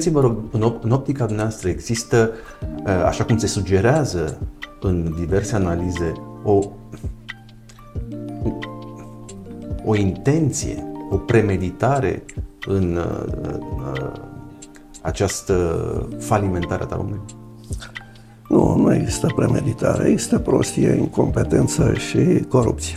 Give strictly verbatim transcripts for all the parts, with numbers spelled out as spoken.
Vă rog, în optica dumneavoastră există, așa cum se sugerează în diverse analize, o, o intenție, o premeditare în această falimentare a Taromului? Nu, nu există premeditare, există prostie, incompetență și corupție.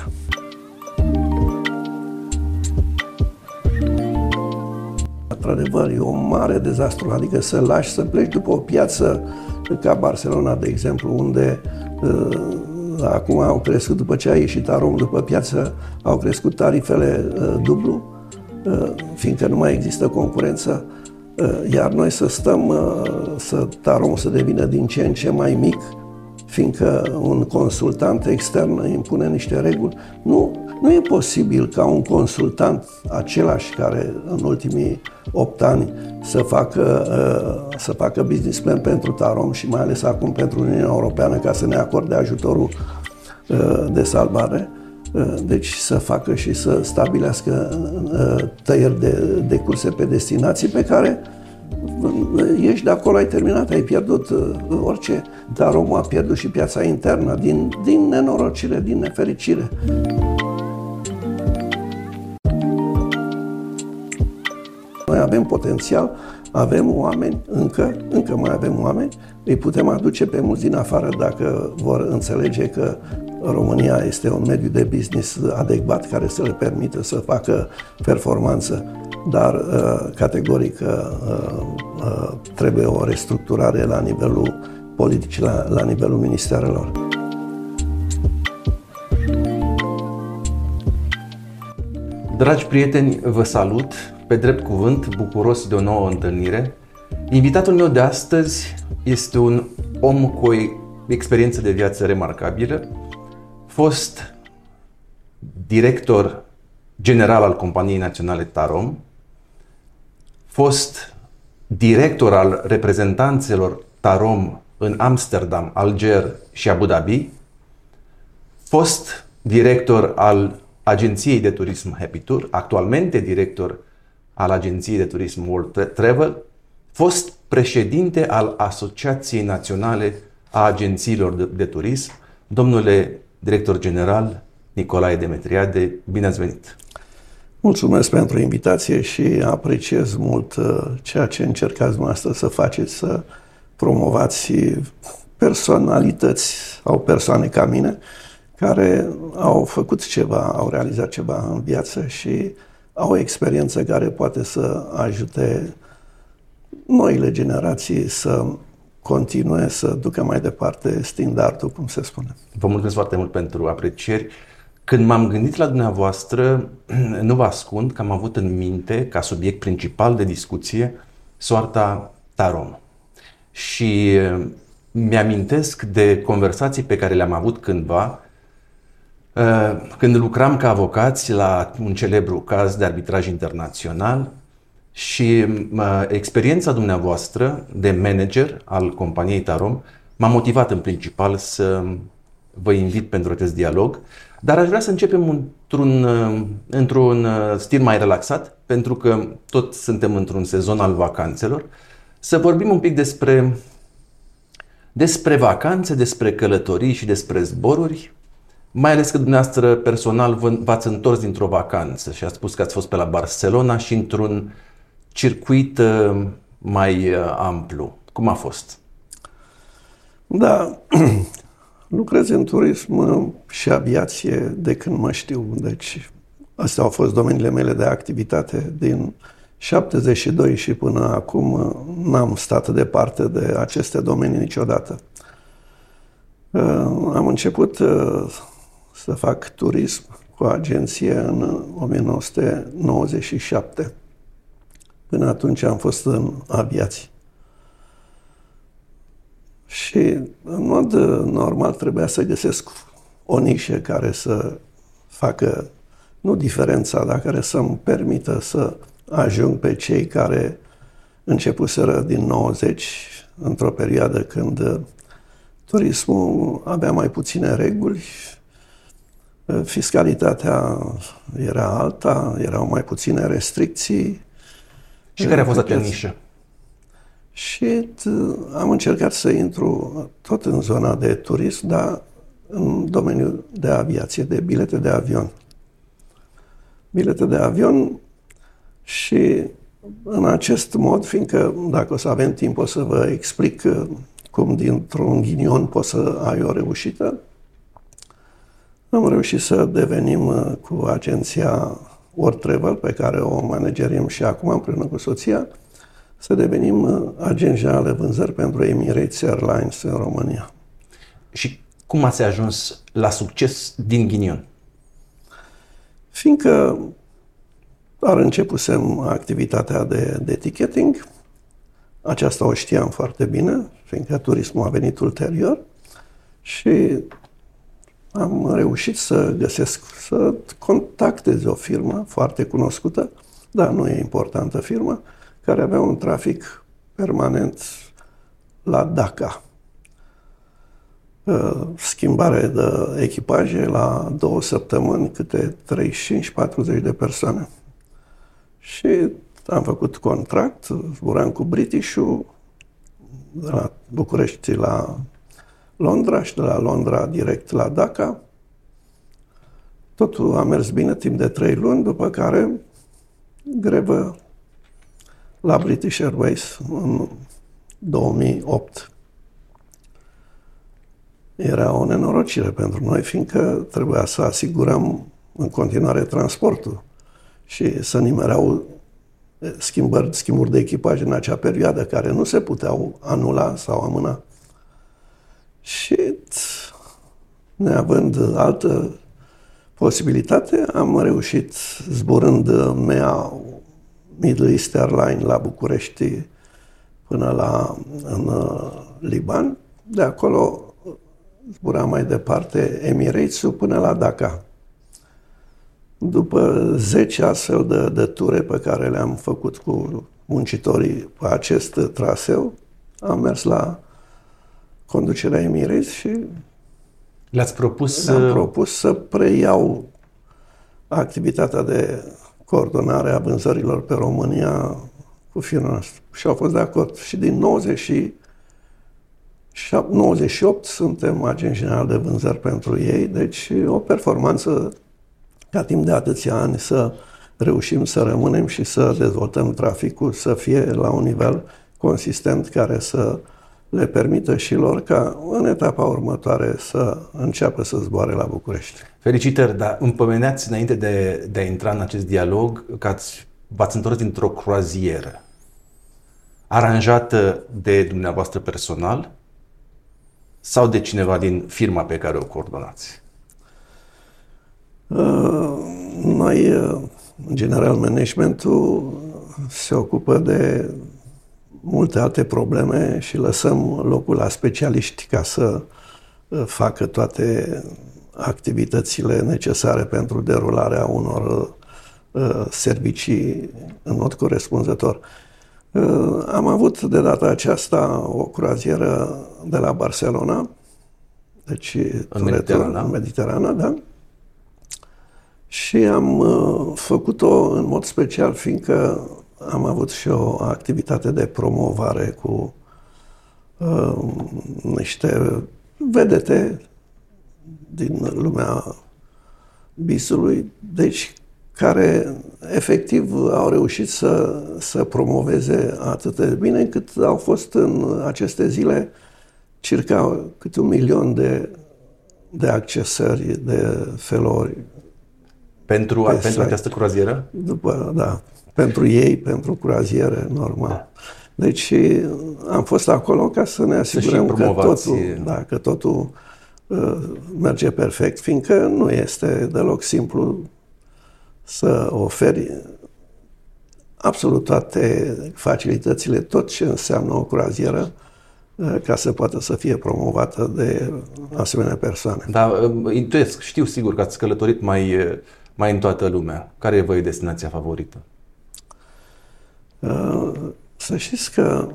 Într-adevăr, e un mare dezastru, adică să lași să pleci după o piață ca Barcelona, de exemplu, unde uh, acum au crescut, după ce a ieșit Tarom după piață, au crescut tarifele uh, dublu, uh, fiindcă nu mai există concurență, uh, iar noi să stăm, uh, să Tarom să devină din ce în ce mai mic, fiindcă un consultant extern impune niște reguli. Nu, nu e posibil ca un consultant același care în ultimii opt ani să facă, să facă business plan pentru Tarom și mai ales acum pentru Uniunea Europeană ca să ne acorde ajutorul de salvare. Deci să facă și să stabilească tăieri de, de curse pe destinații pe care ești de acolo, ai terminat, ai pierdut orice. Taromul a pierdut și piața internă din, din nenorocire, din nefericire. Noi avem potențial, avem oameni, încă, încă mai avem oameni, îi putem aduce pe mulți din afară dacă vor înțelege că România este un mediu de business adecvat care să le permită să facă performanță, dar categoric trebuie o restructurare la nivelul politic, la, la nivelul ministerelor. Dragi prieteni, vă salut, pe drept cuvânt, bucuros de o nouă întâlnire. Invitatul meu de astăzi este un om cu o experiență de viață remarcabilă, fost director general al Companiei Naționale Tarom, fost director al reprezentanțelor Tarom în Amsterdam, Alger și Abu Dhabi, fost director al Agenției de Turism Happy Tour, actualmente director al Agenției de Turism World Travel, fost președinte al Asociației Naționale a Agențiilor de, de Turism. Domnule director general Nicolae Demetriade, bine ați venit! Mulțumesc pentru invitație și apreciez mult ceea ce încercați dumneavoastră să faceți, să promovați personalități sau persoane ca mine care au făcut ceva, au realizat ceva în viață și au o experiență care poate să ajute noile generații să continue să ducă mai departe standardul, cum se spune. Vă mulțumesc foarte mult pentru aprecieri. Când m-am gândit la dumneavoastră, nu vă ascund că am avut în minte, ca subiect principal de discuție, soarta Tarom. Și mi-amintesc de conversații pe care le-am avut cândva, când lucram ca avocați la un celebru caz de arbitraj internațional și experiența dumneavoastră de manager al companiei Tarom m-a motivat în principal să vă invit pentru acest dialog, dar aș vrea să începem într-un, într-un stil mai relaxat, pentru că tot suntem într-un sezon al vacanțelor, să vorbim un pic despre, despre vacanțe, despre călătorii și despre zboruri, mai ales că dumneavoastră personal v-ați întors dintr-o vacanță și ați spus că ați fost pe la Barcelona și într-un circuit mai amplu. Cum a fost? Da, lucrez în turism și aviație de când mă știu, deci astea au fost domeniile mele de activitate. Din șaptezeci și doi și până acum n-am stat departe de aceste domenii niciodată. Am început să fac turism cu agenție în o mie nouă sute nouăzeci și șapte. Până atunci am fost în aviație. Și în mod normal trebuia să găsesc o nișă care să facă, nu diferența, dar care să-mi permită să ajung pe cei care începuseră din nouăzeci, într-o perioadă când turismul avea mai puține reguli, fiscalitatea era alta, erau mai puține restricții. Și care a fost acea nișă? Și am încercat să intru tot în zona de turism, dar în domeniul de aviație, de bilete de avion. Bilete de avion și în acest mod, fiindcă dacă o să avem timp o să vă explic cum dintr-un ghinion poți să ai o reușită, am reușit să devenim cu agenția World Travel, pe care o managerim și acum împreună cu soția, să devenim agenți general de vânzări pentru Emirates Airlines în România. Și cum ați ajuns la succes din ghinion? Fiindcă doar începusem activitatea de, de ticketing, aceasta o știam foarte bine, fiindcă turismul a venit ulterior și am reușit să găsesc, să contactez o firmă foarte cunoscută, dar nu e importantă firmă, care avea un trafic permanent la Dhaka. Schimbare de echipaje la două săptămâni, câte treizeci și cinci patruzeci de persoane. Și am făcut contract, zburam cu British-ul de la București la Londra și de la Londra direct la Dhaka. Totul a mers bine timp de trei luni, după care grevă la British Airways în două mii opt. Era o nenorocire pentru noi, fiindcă trebuia să asigurăm în continuare transportul și să nimereau schimbări, schimburi de echipaj în acea perioadă care nu se puteau anula sau amâna. Și neavând altă posibilitate, am reușit, zburând M E A Middle East Airline la București până la în Liban. De acolo zbura mai departe Emirates-ul până la Dhaka. După zece astfel de, de ture pe care le-am făcut cu muncitorii pe acest traseu, am mers la conducerea Emirates și le-ați propus, le-am propus să preiau activitatea de coordonare a vânzărilor pe România cu firma noastră. Și au fost de acord. Și din nouăzeci și opt suntem agent general de vânzări pentru ei, deci o performanță ca timp de atâția ani să reușim să rămânem și să dezvoltăm traficul, să fie la un nivel consistent care să le permită și lor ca în etapa următoare să înceapă să zboare la București. Felicitări, dar îmi pomeneați înainte de, de a intra în acest dialog că ați, v-ați întors dintr-o croazieră aranjată de dumneavoastră personal sau de cineva din firma pe care o coordonați? Noi, în general, managementul se ocupă de multe alte probleme și lăsăm locul la specialiști ca să facă toate activitățile necesare pentru derularea unor servicii în mod corespunzător. Am avut de data aceasta o croazieră de la Barcelona, deci în Mediterana, în Mediterana, da? Și am uh, făcut-o în mod special, fiindcă am avut și o activitate de promovare cu uh, niște vedete din lumea bisului, deci care efectiv au reușit să, să promoveze atât de bine încât au fost în aceste zile circa câte un milion de, de accesări, de felori. Pentru, pentru această croazieră? După, da, pentru ei, pentru croaziere, normal. Da. Deci am fost acolo ca să ne asigurăm că totul, da, că totul uh, merge perfect, fiindcă nu este deloc simplu să oferi absolut toate facilitățile, tot ce înseamnă o croazieră, uh, ca să poată să fie promovată de asemenea persoane. Da, intuiesc, știu sigur că ați călătorit mai... mai în toată lumea. Care e vă destinația favorită? Să știți că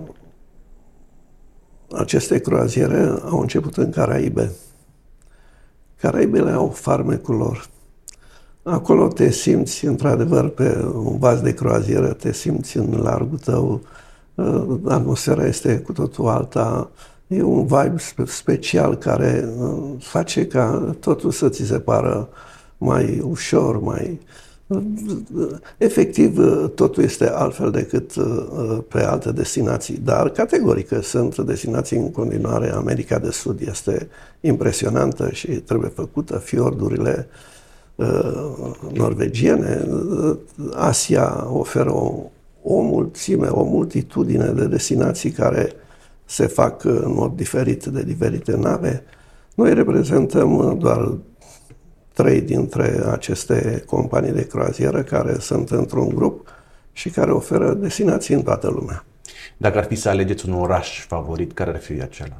aceste croaziere au început în Caraibe. Caraibele au farmecul lor. Acolo te simți, într-adevăr, pe un vas de croazieră, te simți în largul tău, atmosfera este cu totul alta, e un vibe special care face ca totul să ți se pară mai ușor, mai... Efectiv, totul este altfel decât pe alte destinații, dar categoric sunt destinații în continuare. America de Sud este impresionantă și trebuie făcută, fiordurile norvegiene. Asia oferă o, o mulțime, o multitudine de destinații care se fac în mod diferit de diferite nave. Noi reprezentăm doar trei dintre aceste companii de croazieră care sunt într-un grup și care oferă destinații în toată lumea. Dacă ar fi să alegeți un oraș favorit, care ar fi acela?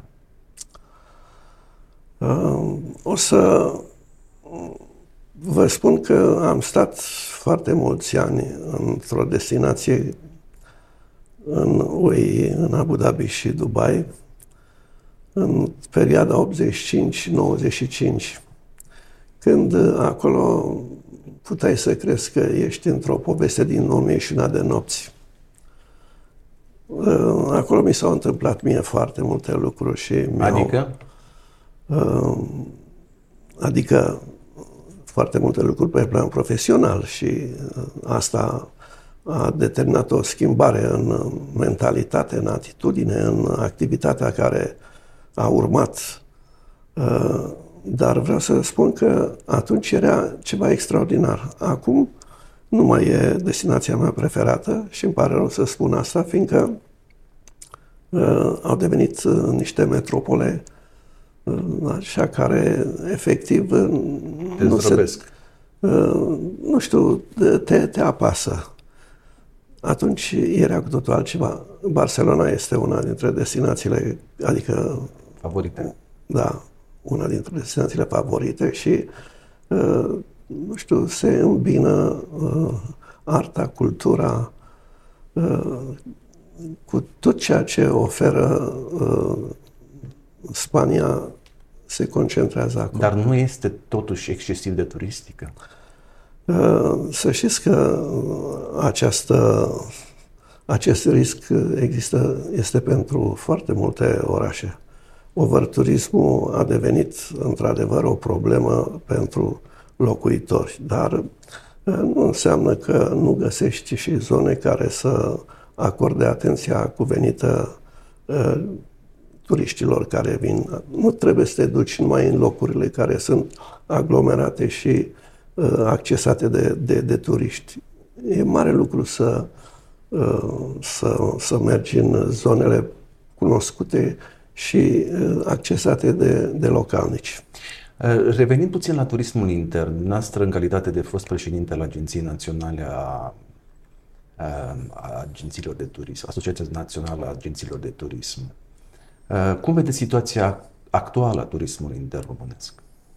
O să vă spun că am stat foarte mulți ani într-o destinație în U A E, în Abu Dhabi și Dubai, în perioada optzeci și cinci nouăzeci și cinci, când acolo puteai să crezi că ești într-o poveste din o mie și una de nopți. Acolo mi s-au întâmplat mie foarte multe lucruri și Adică? Adică foarte multe lucruri pe plan profesional și asta a determinat o schimbare în mentalitate, în atitudine, în activitatea care a urmat. Dar vreau să spun că atunci era ceva extraordinar. Acum nu mai e destinația mea preferată și îmi pare rău să spun asta, fiindcă uh, au devenit uh, niște metropole uh, așa care efectiv uh, nu, se, uh, nu știu, te, te apasă. Atunci era cu totul altceva. Barcelona este una dintre destinațiile, adică... favorite. Da, una dintre destinațiile favorite și, uh, nu știu, se îmbină uh, arta, cultura, uh, cu tot ceea ce oferă uh, Spania se concentrează acolo. Dar nu este totuși excesiv de turistică? Uh, să știți că această, acest risc există, este pentru foarte multe orașe. Overturismul a devenit într-adevăr o problemă pentru locuitori, dar nu înseamnă că nu găsești și zone care să acorde atenția cuvenită uh, turiștilor care vin. Nu trebuie să te duci numai în locurile care sunt aglomerate și uh, accesate de, de, de turiști. E mare lucru să, uh, să, să mergi în zonele cunoscute și accesate de, de localnici. Revenind puțin la turismul intern, noastră în calitate de fost președinte al Agenției Naționale a, a Agențiilor de Turism, Asociația Națională a Agențiilor de Turism, cum vedeți situația actuală a turismului intern românesc?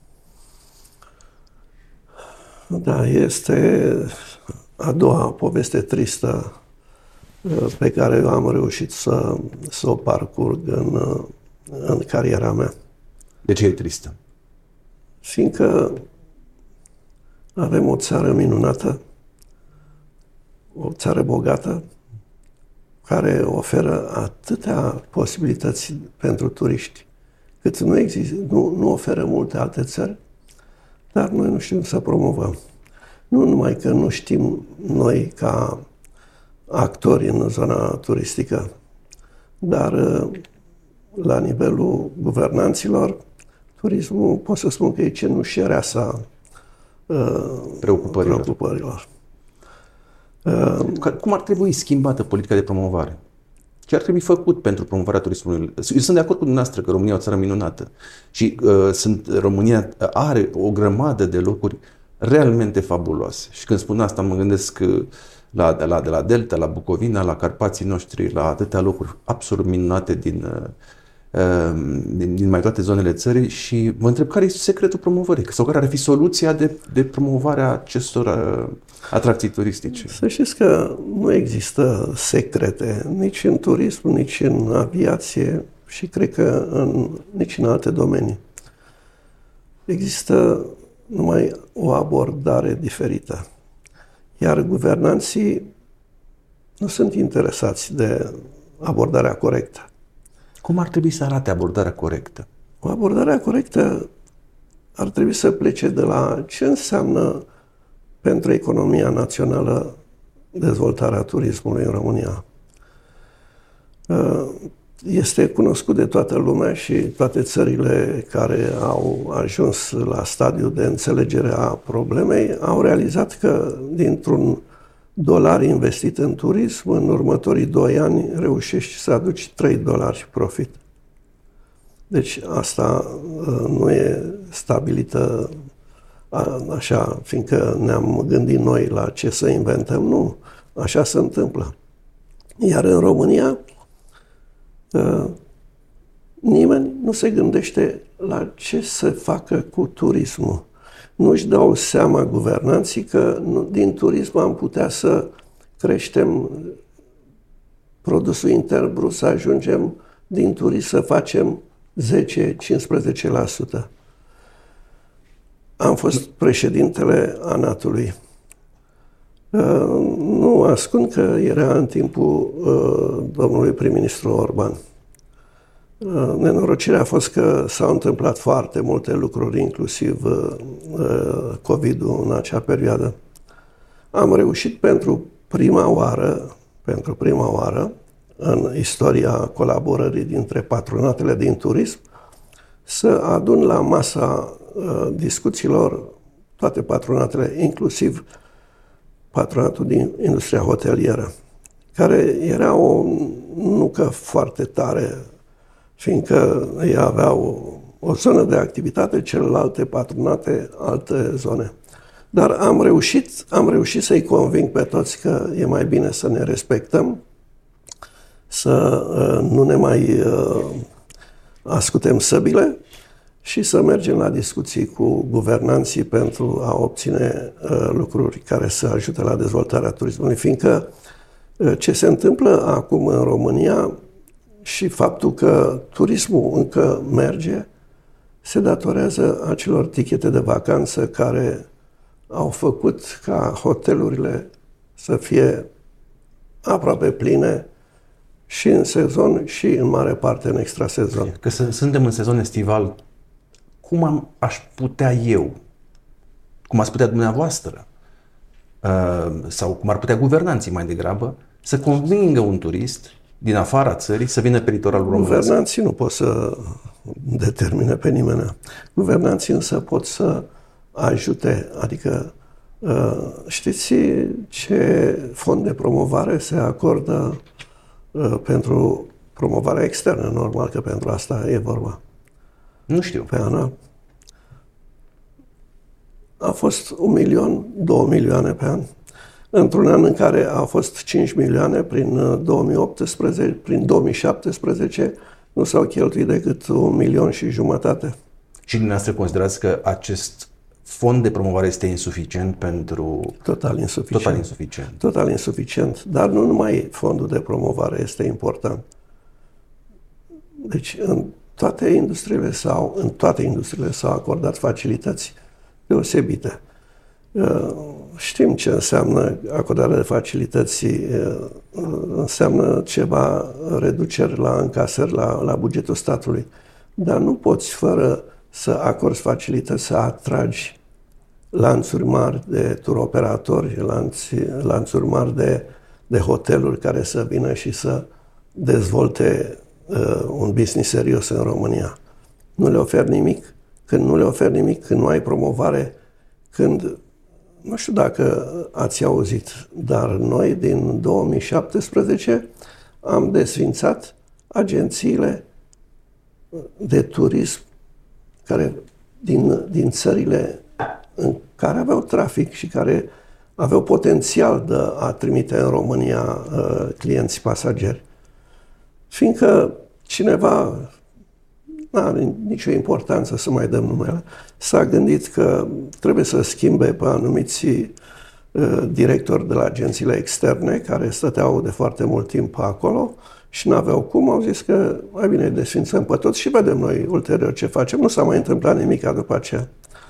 Da, este a doua poveste tristă pe care eu am reușit să, să o parcurg în, în cariera mea. De ce e tristă? Fiindcă avem o țară minunată, o țară bogată, care oferă atâtea posibilități pentru turiști, cât nu, există, nu, nu oferă multe alte țări, dar noi nu știm să promovăm. Nu numai că nu știm noi ca actori în zona turistică, dar la nivelul guvernanților, turismul pot să spun că e cenușăreasa preocupărilor. preocupărilor. Cum ar trebui schimbată politica de promovare? Ce ar trebui făcut pentru promovarea turismului? Eu sunt de acord cu dumneavoastră că România e o țară minunată și uh, sunt, România are o grămadă de locuri realmente fabuloase. Și când spun asta mă gândesc la, de, la, de la Delta, la Bucovina, la Carpații noștri, la atâtea locuri absolut minunate din, uh, din, din mai toate zonele țării și vă întreb care este secretul promovării sau care ar fi soluția de, de promovare a acestor uh, atracții turistice? Să știți că nu există secrete nici în turism, nici în aviație și cred că în, nici în alte domenii. Există numai o abordare diferită. Iar guvernanții nu sunt interesați de abordarea corectă. Cum ar trebui să arate abordarea corectă? O abordare corectă ar trebui să plece de la ce înseamnă pentru economia națională dezvoltarea turismului în România. Este cunoscut de toată lumea și toate țările care au ajuns la stadiul de înțelegere a problemei au realizat că dintr-un dolar investit în turism, în următorii doi ani reușești să aduci trei dolari profit. Deci asta nu e stabilită așa, fiindcă ne-am gândit noi la ce să inventăm. Nu, așa se întâmplă. Iar în România nimeni nu se gândește la ce să facă cu turismul. Nu-și dau seama guvernanții că din turism am putea să creștem produsul intern brut, să ajungem din turism să facem zece-cincisprezece la sută. Am fost președintele ANAT-ului. Nu ascund că era în timpul domnului prim-ministru Orban. Nenorocirea a fost că s-au întâmplat foarte multe lucruri, inclusiv COVID-ul în acea perioadă. Am reușit pentru prima oară, pentru prima oară, în istoria colaborării dintre patronatele din turism, să adun la masa discuțiilor toate patronatele, inclusiv patronatul din industria hotelieră, care era o nucă foarte tare, fiindcă ei aveau o zonă de activitate, celelalte patronate alte zone. Dar am reușit, am reușit să-i conving pe toți că e mai bine să ne respectăm, să uh, nu ne mai uh, ascutem săbile și să mergem la discuții cu guvernanții pentru a obține uh, lucruri care să ajute la dezvoltarea turismului, fiindcă uh, ce se întâmplă acum în România și faptul că turismul încă merge se datorează acelor tichete de vacanță care au făcut ca hotelurile să fie aproape pline și în sezon și în mare parte în extrasezon. Că suntem în sezon estival, cum am, aș putea eu, cum ați putea dumneavoastră, sau cum ar putea guvernanții mai degrabă, să convingă un turist din afara țării să vină pe litoralul românesc? Guvernanții nu pot să determine pe nimeni. Guvernanții însă pot să ajute, adică știți ce fond de promovare se acordă pentru promovarea externă? Normal că pentru asta e vorba. Nu știu. Pe an a fost un milion, două milioane pe an. Într-un an în care a fost cinci milioane, prin două mii optsprezece, prin două mii șaptesprezece, nu s-au cheltuit decât un milion și jumătate. Și dumneavoastră considerați că acest fond de promovare este insuficient pentru... Total insuficient. Total insuficient. Total insuficient. Dar nu numai fondul de promovare este important. Deci în toate industriile sau în toate industriile s-au acordat facilități deosebite. Știm ce înseamnă acordarea de facilități, înseamnă ceva reduceri la încasări la, la bugetul statului. Dar nu poți, fără să acorzi facilități, să atragi lanțuri mari de turoperatori, lanți, lanțuri mari de, de hoteluri care să vină și să dezvolte uh, un business serios în România. Nu le oferi nimic. Când nu le oferi nimic, când nu ai promovare, când... Nu știu dacă ați auzit, dar noi din două mii șaptesprezece am desfințat agențiile de turism care din, din țările în care aveau trafic și care aveau potențial de a trimite în România uh, clienți pasageri. Fiindcă cineva, nu are nicio importanță să mai dăm numele, s-a gândit că trebuie să schimbe pe anumiți uh, directori de la agențiile externe care stăteau de foarte mult timp acolo și n-aveau cum, au zis că mai bine desfințăm pe toți și vedem noi ulterior ce facem. Nu s-a mai întâmplat nimic după aceea.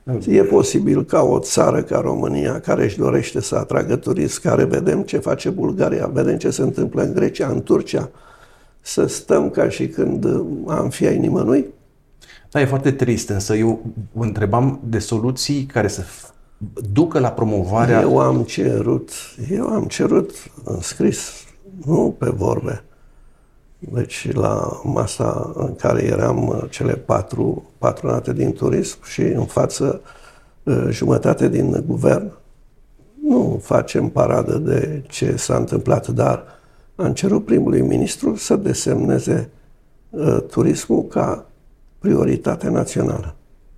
E posibil ca o țară ca România, care își dorește să atragă turism, care vedem ce face Bulgaria, vedem ce se întâmplă în Grecia, în Turcia, să stăm ca și când am fi ai nimănui? Da, e foarte trist, însă eu vă întrebam de soluții care să ducă la promovarea... Eu am cerut, eu am cerut în scris, nu pe vorbe. Deci la masa în care eram cele patru patronate din turism și în față jumătate din guvern, nu facem paradă de ce s-a întâmplat, dar am cerut primului ministru să desemneze uh, turismul ca prioritate națională.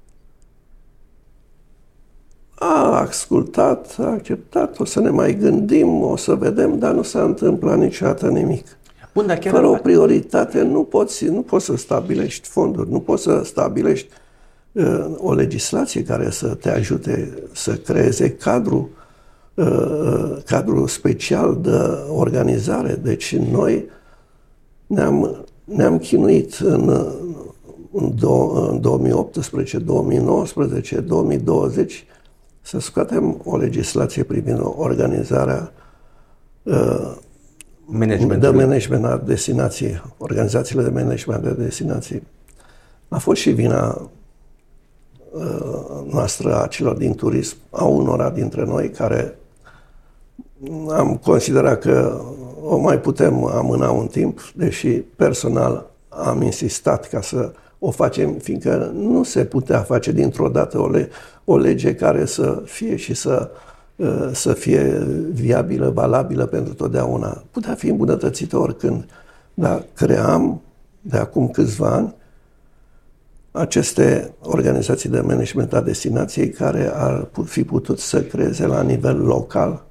A ascultat, a acceptat, o să ne mai gândim, o să vedem, dar nu s-a întâmplat niciodată nimic. Bun, dar chiar fără o prioritate nu poți, nu poți să stabilești fonduri, nu poți să stabilești uh, o legislație care să te ajute să creeze cadru, uh, cadru special de organizare. Deci noi ne-am, ne-am chinuit în, în, do, în două mii optsprezece, două mii nouăsprezece, două mii douăzeci să scoatem o legislație privind organizarea uh, de management a destinației, organizațiile de management de destinații. A fost și vina uh, noastră, a celor din turism, a unora dintre noi care am considerat că o mai putem amâna un timp, deși personal am insistat ca să o facem, fiindcă nu se putea face dintr-o dată o, le- o lege care să fie și să să fie viabilă, valabilă pentru totdeauna. Putea fi îmbunătățită oricând. Dar cream, de acum câțiva ani, aceste organizații de management a destinației care ar fi putut să creeze la nivel local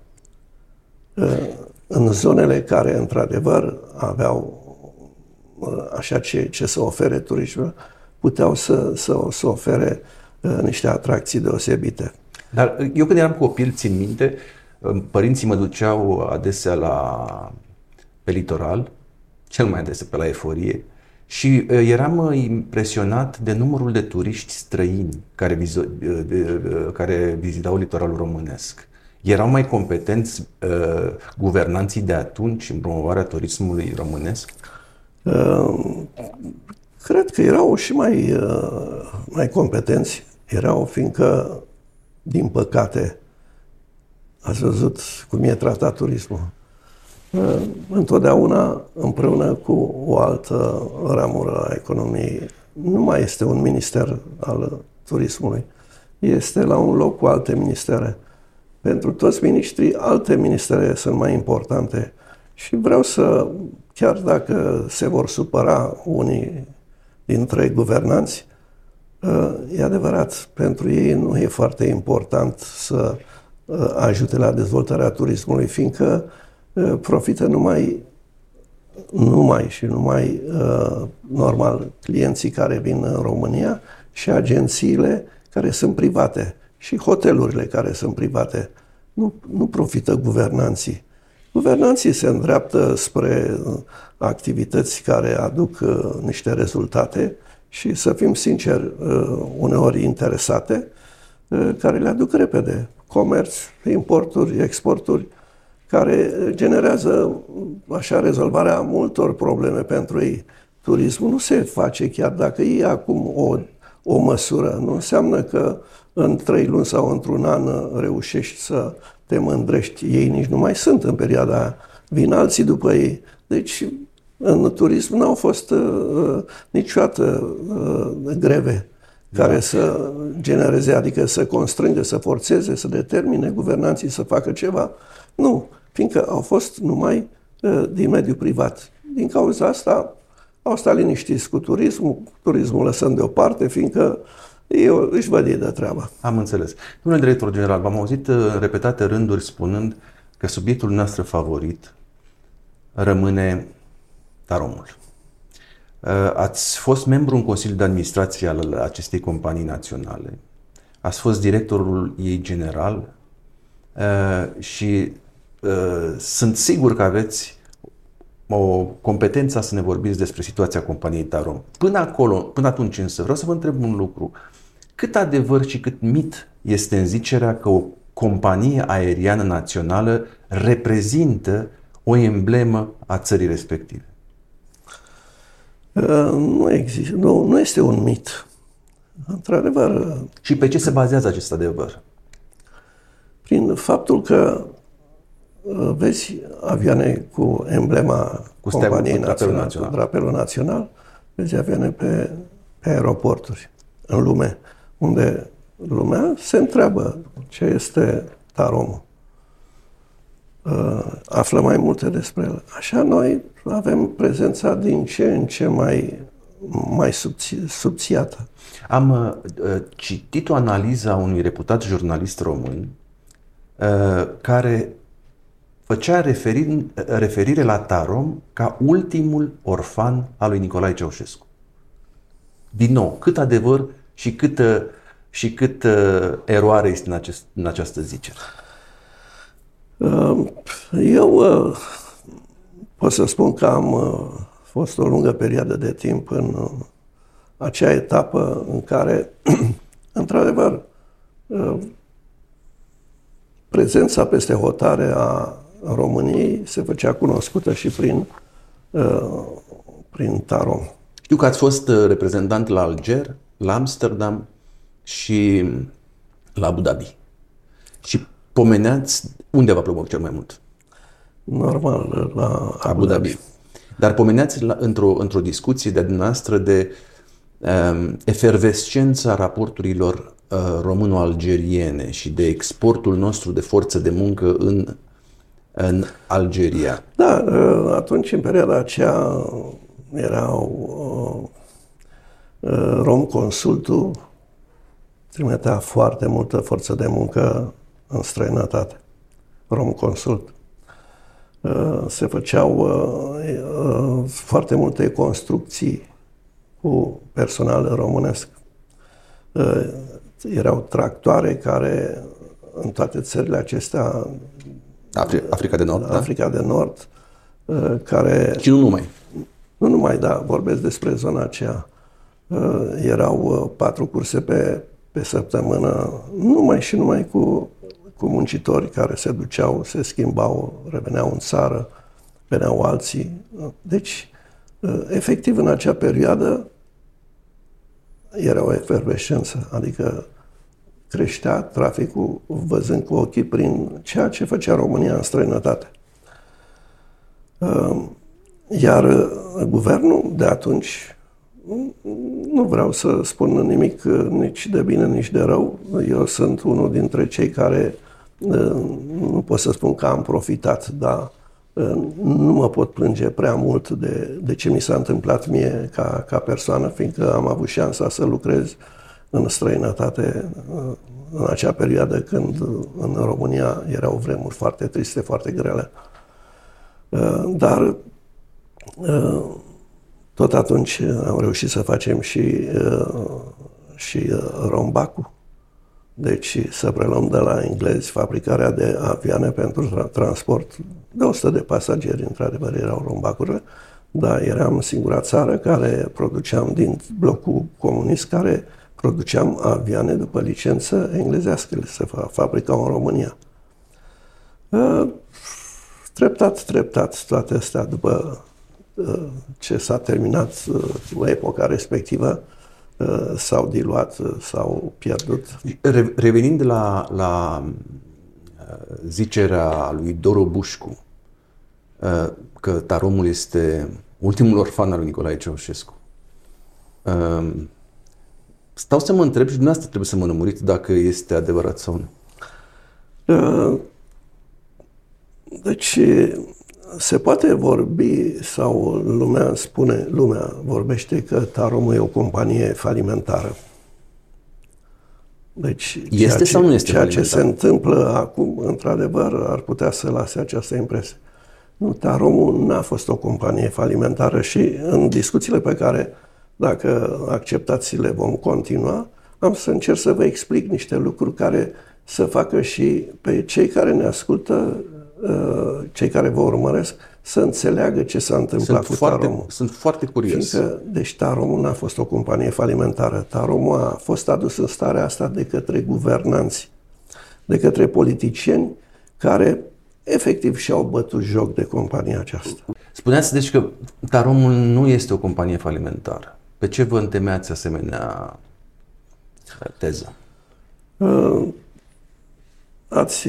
în zonele care, într-adevăr, aveau așa ce, ce să ofere turismul, puteau să, să, să ofere niște atracții deosebite. Dar eu când eram copil, țin minte, părinții mă duceau adesea la, pe litoral, cel mai adesea pe la Eforie, și eram impresionat de numărul de turiști străini care, vizo, care vizitau litoralul românesc. Erau mai competenți uh, guvernanții de atunci în promovarea turismului românesc? Uh, cred că erau și mai, uh, mai competenți. Erau, fiindcă din păcate, ați văzut cum e tratat turismul. Întotdeauna, împreună cu o altă ramură a economiei, nu mai este un minister al turismului. Este la un loc cu alte ministere. Pentru toți miniștrii, alte ministere sunt mai importante. Și vreau să, chiar dacă se vor supăra unii dintre guvernanți, e adevărat, pentru ei nu e foarte important să ajute la dezvoltarea turismului, fiindcă profită numai, numai și numai normal clienții care vin în România și agențiile care sunt private și hotelurile care sunt private. Nu, nu profită guvernanții. Guvernanții se îndreaptă spre activități care aduc niște rezultate și, să fim sinceri, uneori interesate, care le aduc repede. Comerț, importuri, exporturi, care generează așa rezolvarea multor probleme pentru ei. Turismul nu se face chiar dacă e acum o, o măsură. Nu înseamnă că în trei luni sau într-un an reușești să te mândrești. Ei nici nu mai sunt în perioada aia. Vin alții după ei. Deci în turism n-au fost uh, niciodată uh, greve care da. să genereze, adică să constrângă, să forțeze, să determine guvernanții să facă ceva. Nu, fiindcă au fost numai uh, din mediul privat. Din cauza asta au stat liniștiți cu turismul, turismul lăsând deoparte, fiindcă eu își văd ei de treaba. Am înțeles. Domnule director general, v-am auzit în repetate rânduri spunând că subiectul nostru favorit rămâne Taromul. Ați fost membru în Consiliul de Administrație al acestei companii naționale, ați fost directorul ei general și sunt sigur că aveți o competență să ne vorbiți despre situația companiei Tarom. Până acolo, până atunci însă, vreau să vă întreb un lucru. Cât adevăr și cât mit este în zicerea că o companie aeriană națională reprezintă o emblemă a țării respective? Nu există, nu, nu este un mit. Într-adevăr. Și pe ce se bazează acest adevăr? Prin faptul că vezi avioane cu emblema cu companiei naționale, național, cu drapelul național, vezi avioane pe, pe aeroporturi în lume, unde lumea se întreabă ce este TAROM. Află mai multe despre el. Așa noi avem prezența din ce în ce mai, mai subți, subțiată. Am uh, citit o analiză a unui reputat jurnalist român uh, care făcea referin, referire la TAROM ca ultimul orfan al lui Nicolae Ceaușescu. Din nou, cât adevăr și cât, uh, și cât uh, eroare este în, acest, în această zicere? Uh, eu uh, pot să spun că am uh, fost o lungă perioadă de timp în uh, acea etapă în care, într-adevăr, uh, prezența peste hotare a României se făcea cunoscută și prin, uh, prin TAROM. Știu că ați fost reprezentant la Alger, la Amsterdam și la Abu Dhabi. Și pomeneați unde v-a plăcut cel mai mult? Normal, la Abu, Abu Dhabi. Dhabi. Dar pomeneați la, într-o, într-o discuție de-a dumneavoastră de um, efervescența raporturilor uh, româno-algeriene și de exportul nostru de forță de muncă în, în Algeria. Da, uh, atunci, în perioada aceea, erau uh, uh, Romconsultul trimitea foarte multă forță de muncă în străinătate. Romconsult. Uh, se făceau uh, uh, foarte multe construcții cu personal românesc. Uh, erau tractoare care în toate țările acestea, Afri- Africa de Nord, Africa da? de Nord, uh, care... Și nu numai. Nu numai, da, vorbesc despre zona aceea. Uh, erau uh, patru curse pe, pe săptămână, numai și numai cu, cu muncitori care se duceau, se schimbau, reveneau în țară, veneau alții. Deci, uh, efectiv, în acea perioadă era o efervescență, adică creștea traficul văzând cu ochii prin ceea ce făcea România în străinătate. Uh, Iar guvernul de atunci, nu vreau să spun nimic nici de bine, nici de rău. Eu sunt unul dintre cei care, nu pot să spun că am profitat, dar nu mă pot plânge prea mult de, de ce mi s-a întâmplat mie ca, ca persoană, fiindcă am avut șansa să lucrez în străinătate în acea perioadă când în România erau vremuri foarte triste, foarte grele. Dar tot atunci am reușit să facem și, și rombacul. Deci să preluăm de la englezi fabricarea de avioane pentru transport de o sută de pasageri, într-adevăr erau rombacurile, dar eram singura țară care produceam din blocul comunist, care produceam avioane după licență englezească, se fabricau în România. Treptat, treptat, toate astea, după ce s-a terminat epoca respectivă, s-au diluat, s-au pierdut. Revenind la, la zicerea lui Doru Bușcu, că TAROM-ul este ultimul orfan al lui Nicolae Ceaușescu, stau să mă întreb și dumneavoastră trebuie să mă lămuriți dacă este adevărat sau nu. Deci se poate vorbi, sau lumea spune, lumea vorbește că TAROM e o companie falimentară. Deci, este ce, sau nu este ceea falimentar? ce se întâmplă acum, într-adevăr, ar putea să lase această impresie. Nu, TAROM-ul n-a fost o companie falimentară și în discuțiile pe care, dacă acceptați, le vom continua, am să încerc să vă explic niște lucruri care să facă și pe cei care ne ascultă, cei care vă urmăresc, să înțeleagă ce s-a întâmplat sunt cu foarte, Taromul. Sunt foarte curios. Fiindcă, deci Taromul n-a fost o companie falimentară. Taromul a fost adus în starea asta de către guvernanți, de către politicieni care efectiv și-au bătut joc de compania aceasta. Spuneați deci că Taromul nu este o companie falimentară. Pe ce vă întemeiați asemenea teză? Uh, ați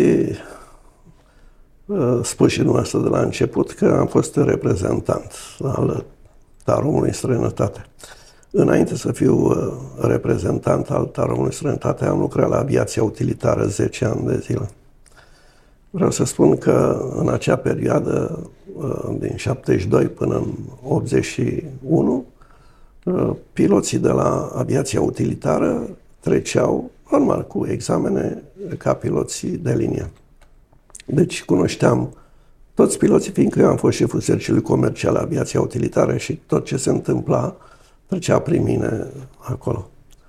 uh, spus și dumneavoastră de la început că am fost reprezentant al Taromului în străinătate. Înainte să fiu uh, reprezentant al Taromului în străinătate, am lucrat la aviația utilitară zece ani de zile. Vreau să spun că în acea perioadă, uh, din șaptezeci și doi până în optzeci și unu, uh, piloții de la aviația utilitară treceau normal cu examene ca piloții de linie. Deci cunoșteam toți piloții, fiindcă eu am fost șeful serviciului comercial aviația utilitară și tot ce se întâmpla trecea prin mine acolo.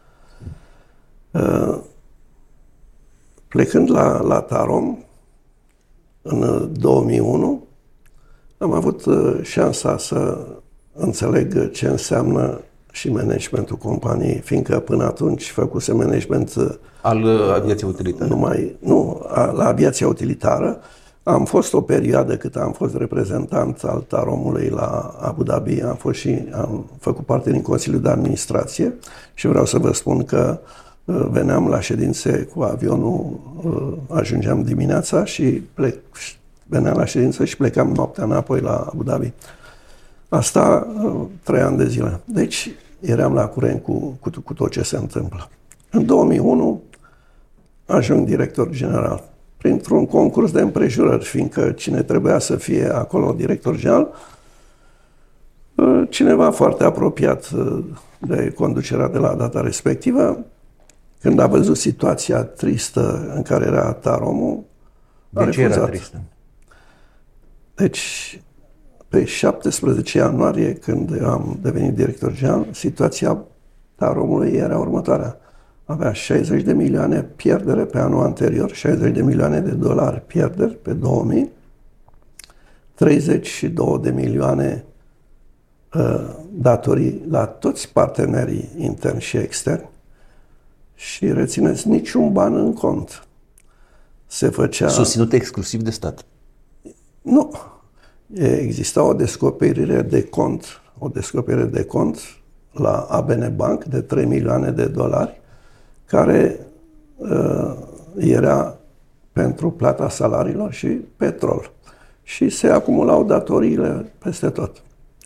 Plecând la, la Tarom, în două mii unu, am avut șansa să înțeleg ce înseamnă și managementul companiei, fiindcă până atunci făcuse management al aviației utilitară. Numai, nu, a, la aviația utilitară. Am fost o perioadă cât am fost reprezentant al Taromului la Abu Dhabi, am fost și am făcut parte din Consiliul de Administrație și vreau să vă spun că uh, veneam la ședințe cu avionul, uh, ajungeam dimineața și plec, veneam la ședință și plecam noaptea înapoi la Abu Dhabi. Asta uh, trei ani de zile. Deci eram la curent cu, cu, cu tot ce se întâmplă. În două mii unu ajung director general printr-un concurs de împrejurări, fiindcă cine trebuia să fie acolo director general, cineva foarte apropiat de conducerea de la data respectivă, când a văzut situația tristă în care era Taromul, a de ce refuzat. Era tristă? Deci, pe șaptesprezece ianuarie, când am devenit director general, situația Taromului era următoarea. Avea șaizeci de milioane pierdere pe anul anterior, șaizeci de milioane de dolari pierderi pe două mii, treizeci și două de milioane uh, datorii la toți partenerii interni și externi și, rețineți, niciun ban în cont. Se făcea... Susținut exclusiv de stat. Nu. Exista o descoperire de cont, o descoperire de cont la A B N Bank de trei milioane de dolari, care uh, era pentru plata salariilor și petrol. Și se acumulau datoriile peste tot.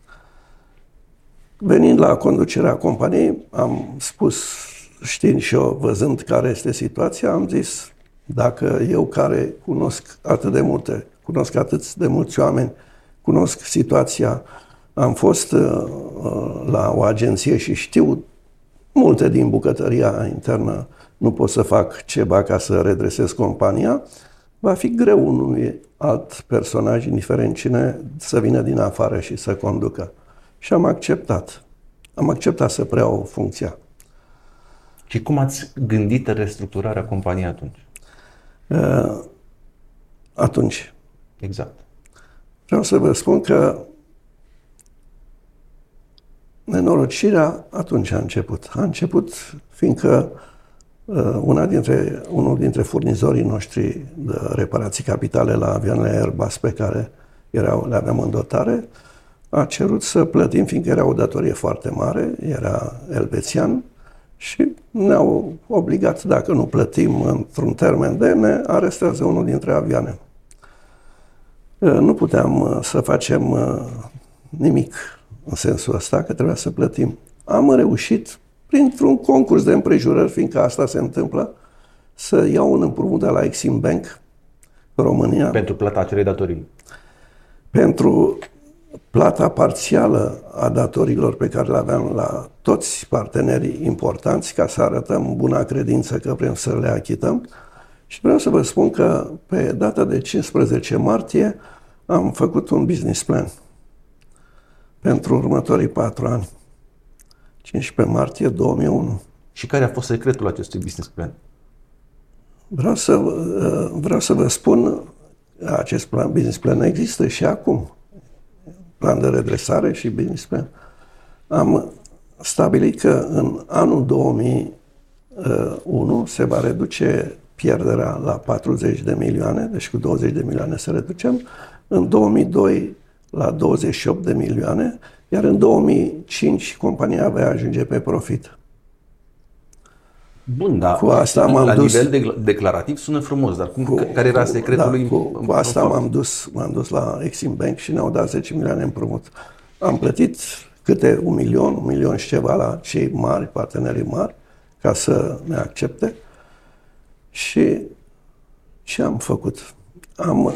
Venind la conducerea companiei, am spus, știind și eu, văzând care este situația, am zis, dacă eu care cunosc atât de multe, cunosc atât de mulți oameni, cunosc situația, am fost uh, la o agenție și știu multe din bucătăria internă, nu pot să fac ceva ca să redresez compania, va fi greu unui alt personaj, indiferent cine, să vină din afară și să conducă. Și am acceptat. Am acceptat să preiau funcția. Și cum ați gândit restructurarea companiei atunci? Uh, atunci. Exact. Vreau să vă spun că nenorocirea atunci a început. A început fiindcă uh, una dintre, unul dintre furnizorii noștri de reparații capitale la avioanele Airbus pe care erau, le aveam în dotare, a cerut să plătim, fiindcă era o datorie foarte mare, era elvețian, și ne-au obligat, dacă nu plătim într-un termen de, ne arestează unul dintre avioane. Uh, nu puteam uh, să facem uh, nimic în sensul ăsta, că trebuia să plătim. Am reușit, printr-un concurs de împrejurări, fiindcă asta se întâmplă, să iau un împrumut de la Exim Bank, România. Pentru plata acelei datorii. Pentru plata parțială a datorilor pe care le aveam la toți partenerii importanți, ca să arătăm buna credință că vrem să le achităm. Și vreau să vă spun că pe data de cincisprezece martie am făcut un business plan pentru următorii patru ani. cincisprezece martie două mii unu. Și care a fost secretul acestui business plan? Vreau să, vreau să vă spun, acest plan, business plan există și acum. plan de redresare și business plan, am stabilit că în anul două mii unu se va reduce pierderea la patruzeci de milioane, deci cu douăzeci de milioane să reducem, în două mii doi la douăzeci și opt de milioane, iar în două mii cinci compania va ajunge pe profit. Bun, dar cu asta m-am la dus, nivel de, declarativ sună frumos, dar cum, cu, care era cu, secretul lui? Da, cu, cu asta m-am dus, m-am dus la Exim Bank și ne-au dat zece milioane împrumut. Am plătit câte un milion, un milion și ceva la cei mari, partenerii mari, ca să ne accepte. Și ce am făcut? Am,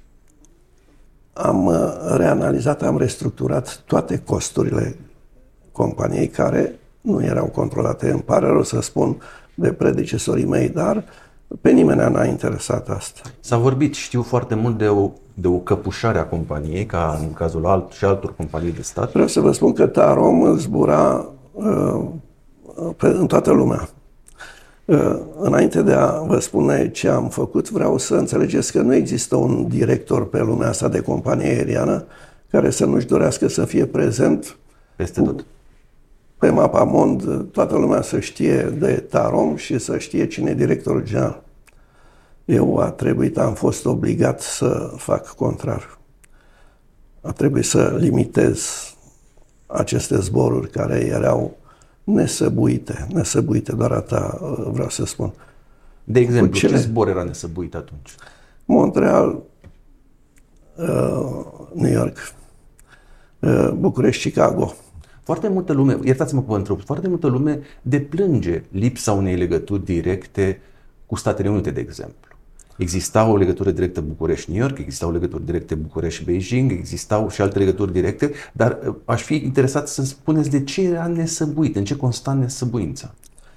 am reanalizat, am restructurat toate costurile companiei care nu erau controlate. Îmi pare rău să spun de predecesorii mei, dar pe nimeni n-a interesat asta. S-a vorbit, știu foarte mult de o, de o căpușare a companiei, ca în cazul alt, și altor companii de stat. Vreau să vă spun că Tarom zbura uh, pe, în toată lumea. Uh, înainte de a vă spune ce am făcut, vreau să înțelegeți că nu există un director pe lumea asta de companie aeriană care să nu-și dorească să fie prezent peste tot. Pe mapamond, toată lumea să știe de Tarom și să știe cine e directorul general. Eu a trebuit, am fost obligat să fac contrar. A trebuit să limitez aceste zboruri care erau nesăbuite, nesăbuite, doar atâta vreau să spun. De exemplu, cele... ce zbor era nesăbuit atunci? Montreal, uh, New York, uh, București, Chicago. Foarte multă lume, iertați-mă că vă întreb, foarte multă lume deplânge lipsa unei legături directe cu Statele Unite, de exemplu. Exista o legătură directă București-New York, exista o legătură directă București-Beijing, existau și alte legături directe, dar aș fi interesat să spuneți de ce era nesăbuit, în ce consta nesăbuința.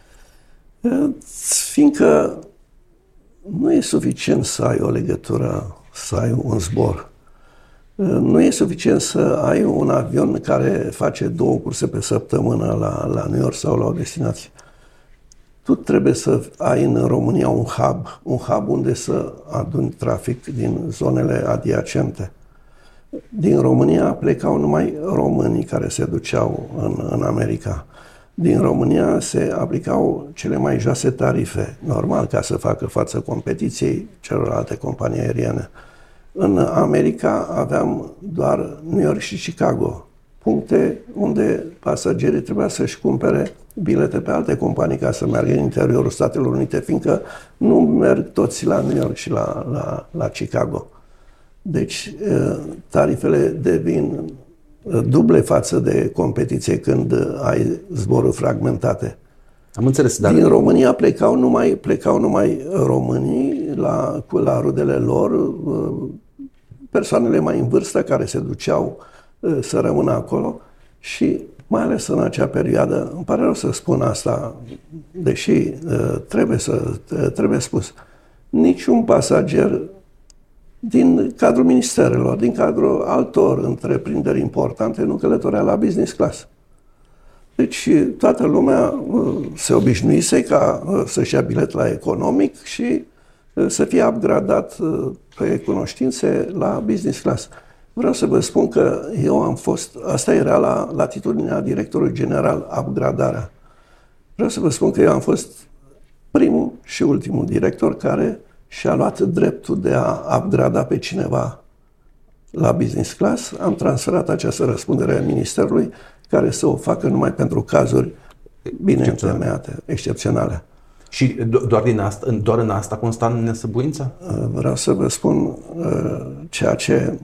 Fiindcă nu e suficient să ai o legătură, să ai un zbor. Nu e suficient să ai un avion care face două curse pe săptămână la, la New York sau la o destinație. Tu trebuie să ai în România un hub, un hub unde să aduni trafic din zonele adiacente. Din România plecau numai românii care se duceau în, în America. Din România se aplicau cele mai joase tarife, normal, ca să facă față competiției celorlalte companii aeriene. În America aveam doar New York și Chicago, puncte unde pasagerii trebuia să-și cumpere bilete pe alte companii ca să meargă în interiorul Statelor Unite, fiindcă nu merg toți la New York și la, la, la Chicago. Deci tarifele devin duble față de competiție când ai zboruri fragmentate. Am înțeles, dar... Din România plecau numai, plecau numai românii la, la rudele lor, persoanele mai în vârstă care se duceau să rămână acolo și mai ales în acea perioadă, îmi pare rău să spun asta, deși trebuie, să, trebuie spus, niciun pasager din cadrul ministerelor, din cadrul altor întreprinderi importante nu călătorea la business class. Deci toată lumea se obișnuise ca să-și ia bilet la economic și să fie upgradat pe cunoștințe la business class. Vreau să vă spun că eu am fost, asta era la latitudinea directorului general, upgradarea. Vreau să vă spun că eu am fost primul și ultimul director care și-a luat dreptul de a upgrada pe cineva la business class. Am transferat această răspundere ministerului care să o facă numai pentru cazuri bine întemeiate, excepționale. Și doar, din asta, doar în asta consta nesăbuința? Vreau să vă spun ceea ce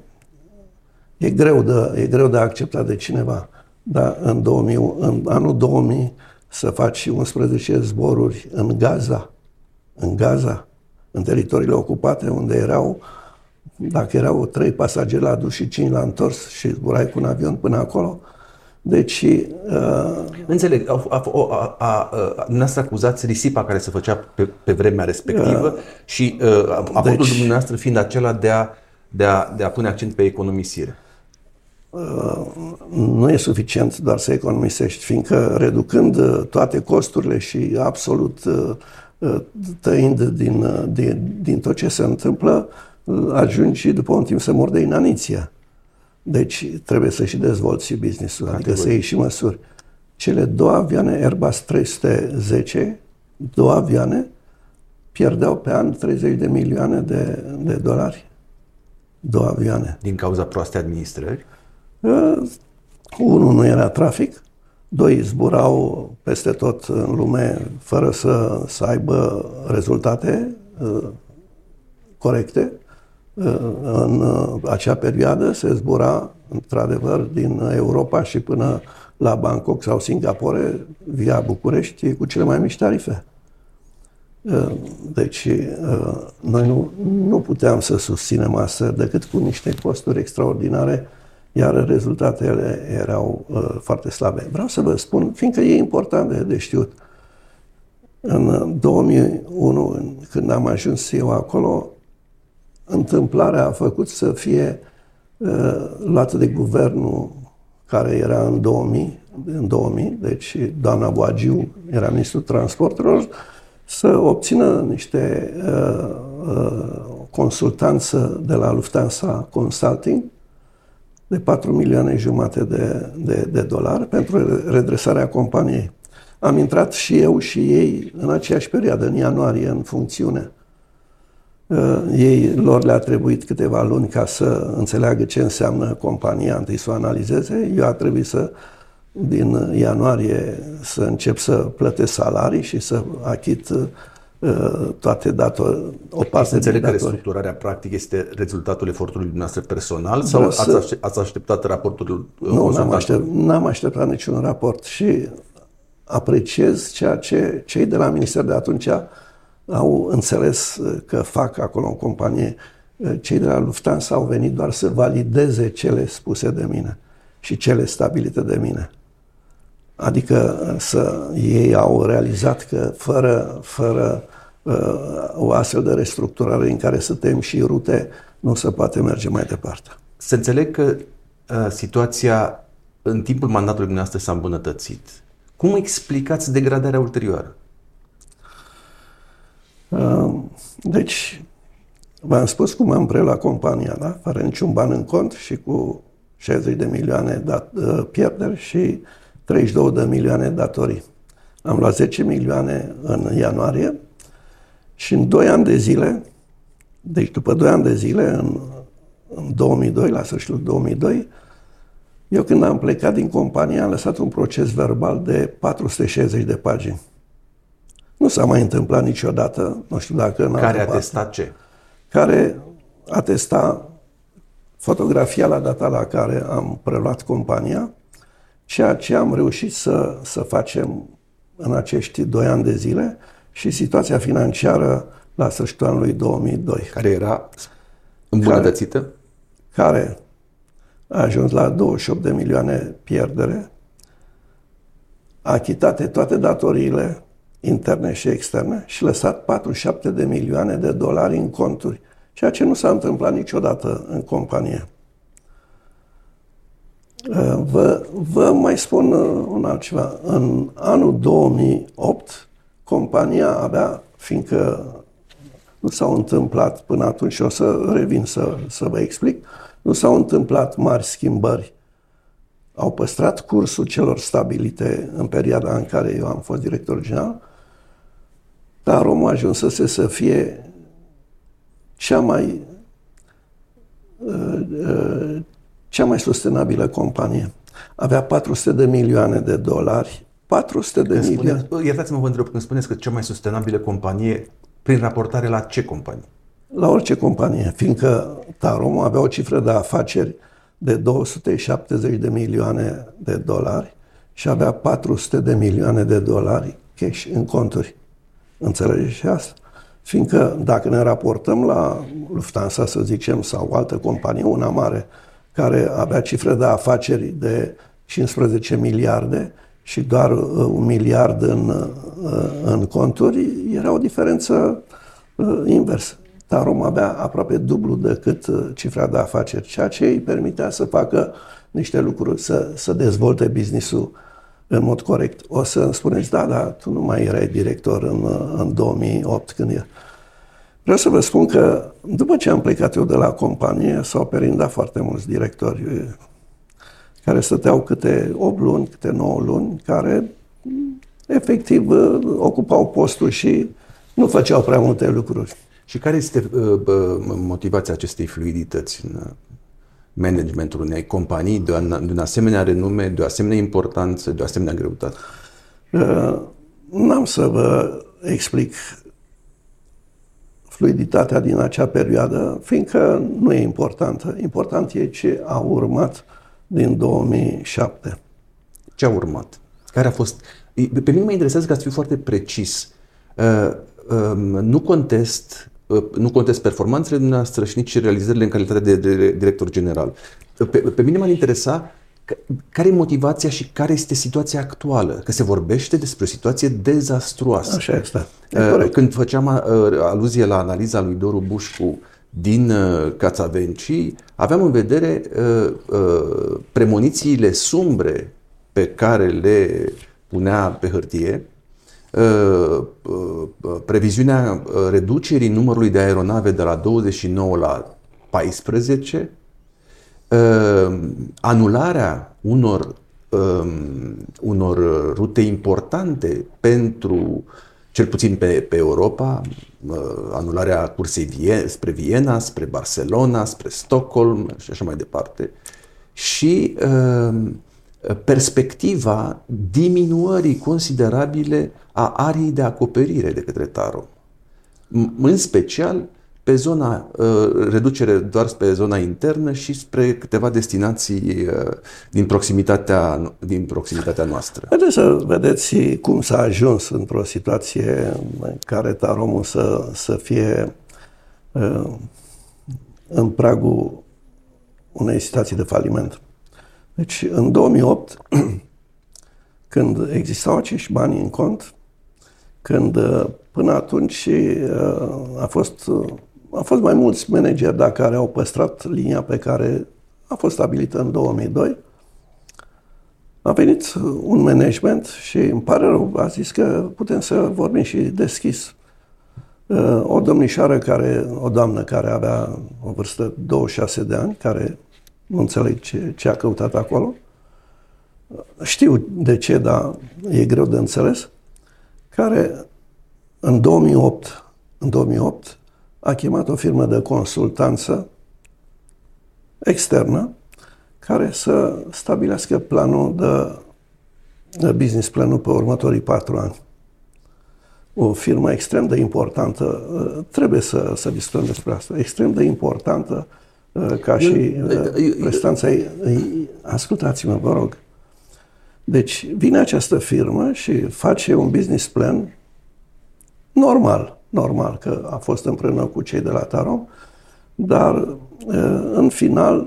e greu de, e greu de acceptat de cineva. Dar în, două mii, în anul două mii să faci unsprezece zboruri în Gaza, în Gaza, în teritoriile ocupate, unde erau, dacă erau trei pasageri la dus și cinci la întors și zburai cu un avion până acolo. Deci... Uh, Înțeleg, a, a, a, a, a, dumneavoastră acuzați risipa care se făcea pe, pe vremea respectivă uh, și uh, aportul deci, dumneavoastră fiind acela de a, de, a, de a pune accent pe economisire. Uh, nu e suficient doar să economisești, fiindcă reducând toate costurile și absolut uh, tăind din, din, din tot ce se întâmplă, ajungi după un timp să mor de inaniție. Deci trebuie să și dezvolți și business-ul, adică să iei și măsuri. Cele două avioane Airbus trei sute zece, două avioane, pierdeau pe an treizeci de milioane de, de dolari. Două avioane. Din cauza proastei administrări? Uh, unul nu era trafic, doi zburau peste tot în lume fără să, să aibă rezultate uh, corecte. Uh, în uh, acea perioadă se zbura într-adevăr din Europa și până la Bangkok sau Singapore via București cu cele mai mici tarife. Deci noi nu, nu puteam să susținem asta decât cu niște costuri extraordinare, iar rezultatele erau foarte slabe. Vreau să vă spun, fiindcă e important de, de știut, în două mii unu, când am ajuns eu acolo, întâmplarea a făcut să fie uh, luată de guvernul care era în două mii, în două mii, deci doamna Boagiu era ministrul transporturilor, să obțină niște uh, uh, consultanță de la Lufthansa Consulting de patru milioane jumate de, de, de dolari pentru redresarea companiei. Am intrat și eu și ei în aceeași perioadă, în ianuarie, în funcțiune. Uh, ei, lor le-a trebuit câteva luni ca să înțeleagă ce înseamnă compania, întâi să o analizeze. Eu a trebuit să, din ianuarie, să încep să plătesc salarii și să achit uh, toate datori, o parte înțeleg din că datorii. restructurarea practic este rezultatul efortului dumneavoastră personal sau ați, să... aștept, ați așteptat raportul? Nu, n-am, aștept, n-am așteptat niciun raport și apreciez ceea ce cei de la minister de atunci au înțeles că fac acolo în companie. Cei de la Lufthansa au venit doar să valideze cele spuse de mine și cele stabilite de mine. Adică să ei au realizat că fără, fără uh, o astfel de restructurare în care să tem și rute, nu se poate merge mai departe. Să înțeleg că uh, situația în timpul mandatului dumneavoastră s-a îmbunătățit. Cum explicați degradarea ulterioară? Uh, deci, v-am spus cum am preluat compania, da? Fără niciun ban în cont și cu șaizeci de milioane dat, uh, pierderi și treizeci și două de milioane datorii. Am luat zece milioane în ianuarie și în doi ani de zile, deci după doi ani de zile, în, în două mii doi, la sfârșitul două mii doi, eu când am plecat din companie am lăsat un proces verbal de patru sute șaizeci de pagini. Nu s-a mai întâmplat niciodată, nu știu dacă în Care atesta ce? Care atesta fotografia la data la care am preluat compania, ceea ce am reușit să, să facem în acești doi ani de zile și situația financiară la sfârșitul anului două mii doi. Care era îmbunătățită? Care, care a ajuns la douăzeci și opt de milioane pierdere, achitate toate datoriile interne și externe și lăsat patruzeci și șapte de milioane de dolari în conturi, ceea ce nu s-a întâmplat niciodată în companie. Vă, vă mai spun un altceva. În anul două mii opt, compania avea, fiindcă nu s-au întâmplat până atunci, și o să revin să, să vă explic, nu s-au întâmplat mari schimbări. Au păstrat cursul celor stabilite în perioada în care eu am fost director general, dar Romul ajunsese să fie cea mai cea mai sustenabilă companie. Avea patru sute de milioane de dolari. patru sute de milioane. Iertați-mă, vă întreb, când spuneți că cea mai sustenabilă companie, prin raportare la ce companie? La orice companie, fiindcă Tarom avea o cifră de afaceri de două sute șaptezeci de milioane de dolari și avea patru sute de milioane de dolari cash în conturi. Înțelegeți și asta? Fiindcă dacă ne raportăm la Lufthansa, să zicem, sau o altă companie, una mare, care avea cifre de afaceri de cincisprezece miliarde și doar un miliard în, în conturi, era o diferență inversă. Tarom avea aproape dublu decât cifra de afaceri, ceea ce îi permitea să facă niște lucruri, să, să dezvolte business-ul în mod corect. O să îmi spuneți, da, dar tu nu mai erai director în, în două mii opt când e. Vreau să vă spun că după ce am plecat eu de la companie, s-au perindat foarte mulți directori care stăteau câte opt luni, câte nouă luni, care efectiv ocupau postul și nu făceau prea multe lucruri. Și care este uh, motivația acestei fluidități în managementul unei companii de un, de un asemenea renume, de o asemenea importanță, de o asemenea greutate? Uh, n-am să vă explic fluiditatea din acea perioadă, fiindcă nu e importantă. Important e ce a urmat din două mii șapte. Ce a urmat? Care a fost? Pe mine mă interesează ca să fiu foarte precis. Uh, uh, nu contest nu contest performanțele dumneavoastră și nici realizările în calitate de, de, de director general. Pe, pe mine m-ar interesa care e motivația și care este situația actuală, că se vorbește despre o situație dezastruoasă. Așa este. Când făceam aluzie la analiza lui Doru Bușcu din Cațavencii, aveam în vedere premonițiile sumbre pe care le punea pe hârtie, previziunea reducerii numărului de aeronave de la douăzeci și nouă la paisprezece, anularea unor, unor rute importante pentru, cel puțin pe, pe Europa, anularea cursei Vie, spre Viena, spre Barcelona, spre Stockholm și așa mai departe. Și perspectiva diminuării considerabile a ariei de acoperire de către TAROM. În special pe zona, reducere doar pe zona internă și spre câteva destinații din proximitatea, din proximitatea noastră. Haideți să vedeți cum s-a ajuns într-o situație în care TAROM-ul să, să fie în pragul unei situații de faliment. Deci, în două mii opt, când existau acești bani în cont, când până atunci a fost, a fost mai mulți manageri da, care au păstrat linia pe care a fost stabilită în două mii doi, a venit un management și îmi pare rău, a zis că putem să vorbim și deschis. O domnișoară care, o doamnă care avea o vârstă douăzeci și șase de ani, care nu înțeleg ce, ce a căutat acolo. Știu de ce, dar e greu de înțeles. Care în două mii opt, în două mii opt a chemat o firmă de consultanță externă care să stabilească planul de, de business planul pe următorii patru ani. O firmă extrem de importantă, trebuie să, să discutăm despre asta, extrem de importantă ca și prestanța ei. Ascultați-mă, vă rog. Deci vine această firmă și face un business plan normal, normal că a fost împreună cu cei de la TAROM, dar în final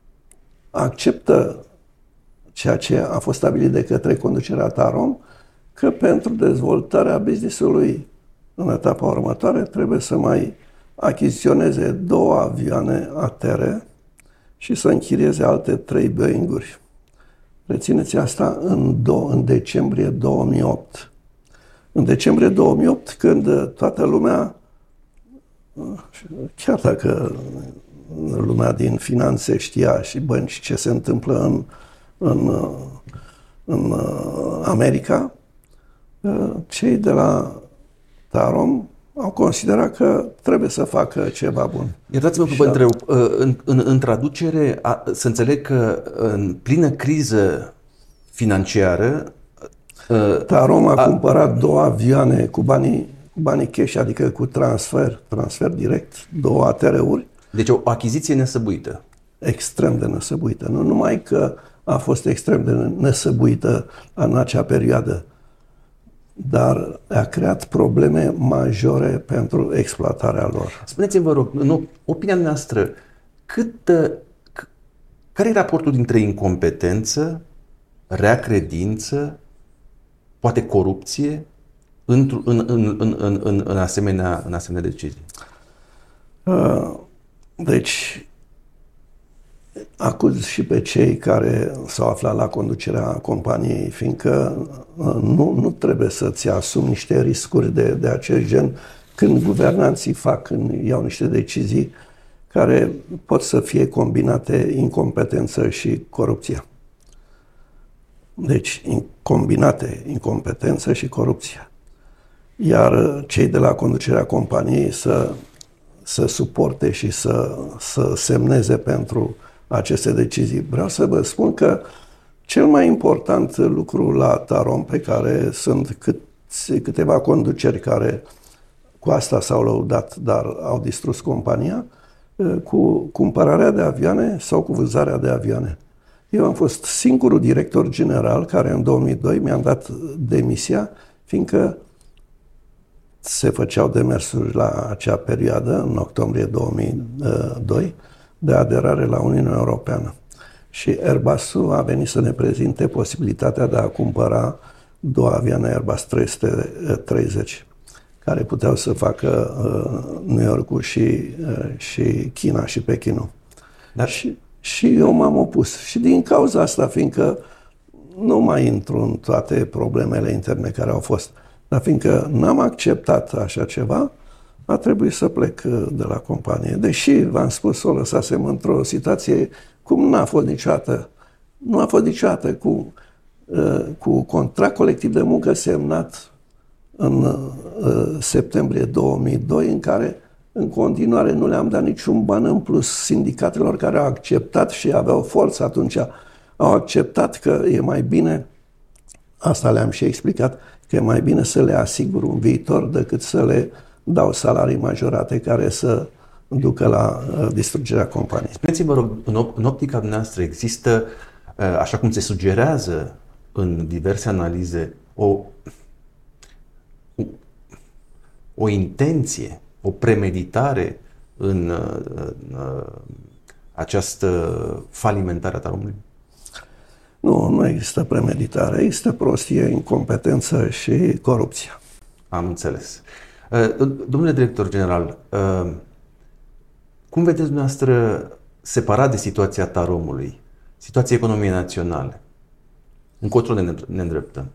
acceptă ceea ce a fost stabilit de către conducerea TAROM, că pentru dezvoltarea business-ului în etapa următoare trebuie să mai achiziționeze două avioane A T R și să închirieze alte trei Boeing-uri. Rețineți asta în, do- în decembrie două mii opt. În decembrie două mii opt, când toată lumea, chiar dacă lumea din finanțe știa și bănci ce se întâmplă în, în, în America, cei de la TAROM au considerat că trebuie să facă ceva bun. Iertați-mă că vă întreb, în, în, în traducere, a, să înțeleg că în plină criză financiară... TAROM a, a cumpărat două avioane cu banii, cu banii cash, adică cu transfer, transfer direct, două A T R-uri. Deci o achiziție nesăbuită. Extrem de nesăbuită. Nu numai că a fost extrem de nesăbuită în acea perioadă, dar a creat probleme majore pentru exploatarea lor. Spuneți-mi, vă rog, în opinia noastră, cât, care e raportul dintre incompetență, rea credință, poate corupție în, în, în, în, în, în, asemenea, în asemenea decizii? Deci, acuz și pe cei care s-au aflat la conducerea companiei, fiindcă nu, nu trebuie să-ți asumi niște riscuri de, de acest gen când guvernanții fac, când iau niște decizii care pot să fie combinate incompetență și corupție. Deci, combinate incompetență și corupție. Iar cei de la conducerea companiei să, să suporte și să, să semneze pentru aceste decizii. Vreau să vă spun că cel mai important lucru la Tarom, pe care sunt cât, câteva conduceri care cu asta s-au lăudat, dar au distrus compania, cu cumpărarea de avioane sau cu vânzarea de avioane. Eu am fost singurul director general care în două mii doi mi-am dat demisia, fiindcă se făceau demersuri la acea perioadă, în octombrie două mii doi, de aderare la Uniunea Europeană. Și Airbus a venit să ne prezinte posibilitatea de a cumpăra două avioane Airbus trei sute treizeci, care puteau să facă uh, New York-ul și, uh, și China și Pechinul. Dar și, și eu m-am opus. Și din cauza asta, fiindcă nu mai intru în toate problemele interne care au fost, dar fiindcă n-am acceptat așa ceva, a trebuit să plec de la companie. Deși, v-am spus, o lăsasem într-o situație cum n-a fost niciodată. Nu a fost niciodată cu, cu contract colectiv de muncă semnat în septembrie două mii doi, în care în continuare nu le-am dat niciun ban în plus sindicatelor care au acceptat și aveau forță atunci. Au acceptat că e mai bine, asta le-am și explicat, că e mai bine să le asigur un viitor decât să le dau salarii majorate care să ducă la uh, distrugerea companiei. Spuneți-vă, rog, în, op- în optica noastră există, uh, așa cum se sugerează în diverse analize, o, o, o intenție, o premeditare în uh, uh, această falimentare a Taromului? Nu, nu există premeditare, există prostie, incompetență și corupție. Am înțeles. Domnule director general, cum vedeți dumneavoastră, separat de situația Taromului, situația economiei naționale? Încotro ne îndreptăm?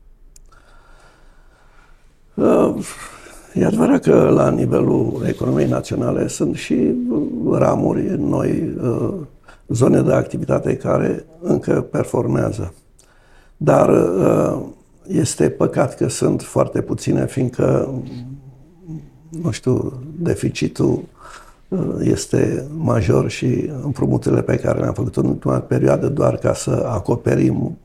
E adevărat că la nivelul economiei naționale sunt și ramuri noi, zone de activitate care încă performează. Dar este păcat că sunt foarte puține, fiindcă, nu știu, deficitul este major și împrumuturile pe care le-am făcut în ultima perioadă doar ca să acoperim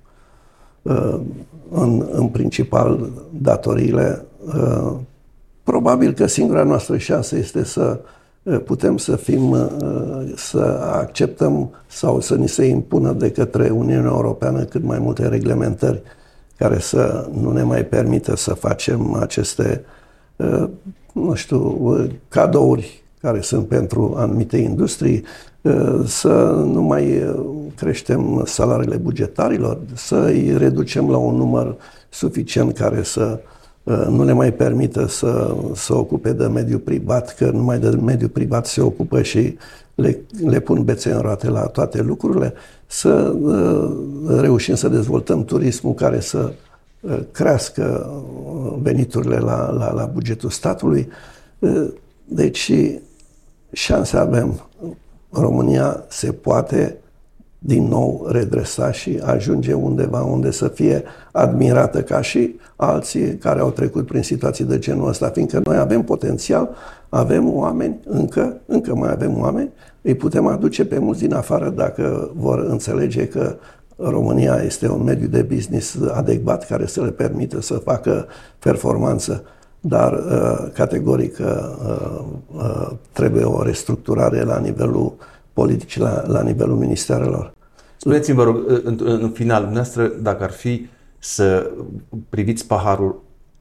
în, în principal datoriile. Probabil că singura noastră șansă este să putem să fim, să acceptăm sau să ni se impună de către Uniunea Europeană cât mai multe reglementări care să nu ne mai permită să facem aceste, nu știu, cadouri care sunt pentru anumite industrii, să nu mai creștem salariile bugetarilor, să îi reducem la un număr suficient care să nu le mai permită să se ocupe de mediul privat, că numai de mediul privat se ocupă și le, le pun bețe în roate la toate lucrurile, să reușim să dezvoltăm turismul care să crească veniturile la, la, la bugetul statului. Deci șanse avem. România se poate din nou redresa și ajunge undeva unde să fie admirată ca și alții care au trecut prin situații de genul ăsta, fiindcă noi avem potențial, avem oameni, încă, încă mai avem oameni, îi putem aduce pe mulți din afară dacă vor înțelege că România este un mediu de business adecvat care să le permită să facă performanță, dar uh, categoric uh, uh, trebuie o restructurare la nivelul politic, la, la nivelul ministerelor. Spuneți-mi, vă rog, în, în final, dumneavoastră, dacă ar fi să priviți paharul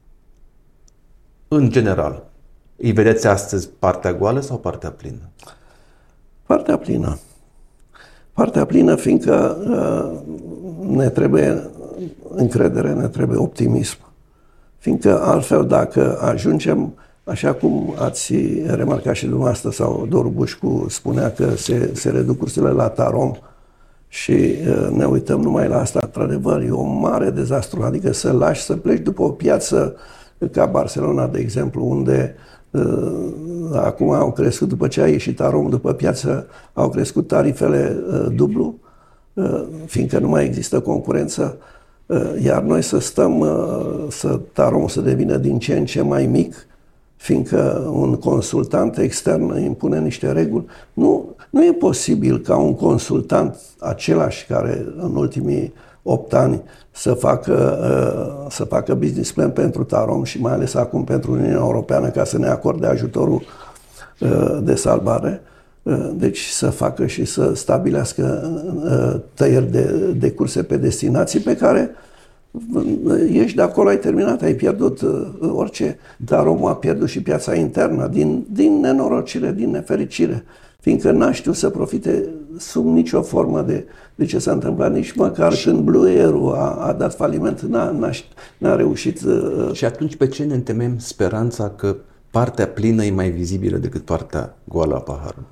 în general, îi vedeți astăzi partea goală sau partea plină? Partea plină. Partea plină, fiindcă uh, ne trebuie încredere, ne trebuie optimism. Fiindcă altfel, dacă ajungem, așa cum ați remarcat și dumneavoastră, sau Doru Bușcu spunea că se, se reduc cursurile la Tarom și uh, ne uităm numai la asta, într-adevăr, e un mare dezastru. Adică să lași să pleci după o piață ca Barcelona, de exemplu, unde uh, acum au crescut, după ce a ieșit Tarom după piață, au crescut tarifele uh, dublu, uh, fiindcă nu mai există concurență, uh, iar noi să stăm, uh, să Tarom să devină din ce în ce mai mic, fiindcă un consultant extern impune niște reguli. Nu, nu e posibil ca un consultant același care în ultimii opt ani să facă, să facă business plan pentru Tarom și mai ales acum pentru Uniunea Europeană ca să ne acorde ajutorul de salvare. Deci să facă și să stabilească tăieri de, de curse pe destinații pe care ești de acolo, ai terminat, ai pierdut orice. Dar omul a pierdut și piața internă din, din nenorocire, din nefericire, fiindcă n-a știut să profite sub nicio formă de, de ce s-a întâmplat, nici măcar și când Blue Air-ul a, a dat faliment, n-a, n-a, n-a reușit. Și atunci pe ce ne întemeiem speranța că partea plină e mai vizibilă decât partea goală a paharului?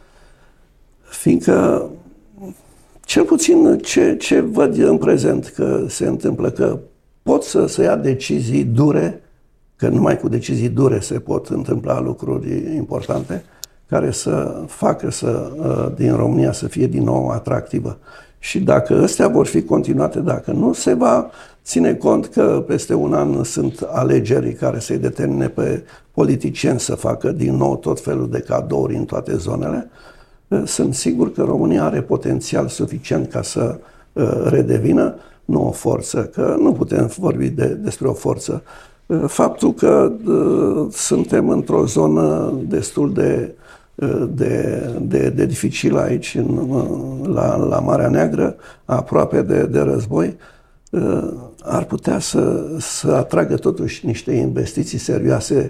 Fiindcă cel puțin ce, ce văd în prezent că se întâmplă, că pot să se ia decizii dure, că numai cu decizii dure se pot întâmpla lucruri importante, care să facă să, din România să fie din nou atractivă. Și dacă astea vor fi continuate, dacă nu, se va ține cont că peste un an sunt alegeri care să-i determine pe politicieni să facă din nou tot felul de cadouri în toate zonele. Sunt sigur că România are potențial suficient ca să redevină, nu o forță, că nu putem vorbi de, despre o forță. Faptul că suntem într-o zonă destul de, de, de, de dificilă aici, în, la, la Marea Neagră, aproape de, de război, ar putea să, să atragă totuși niște investiții serioase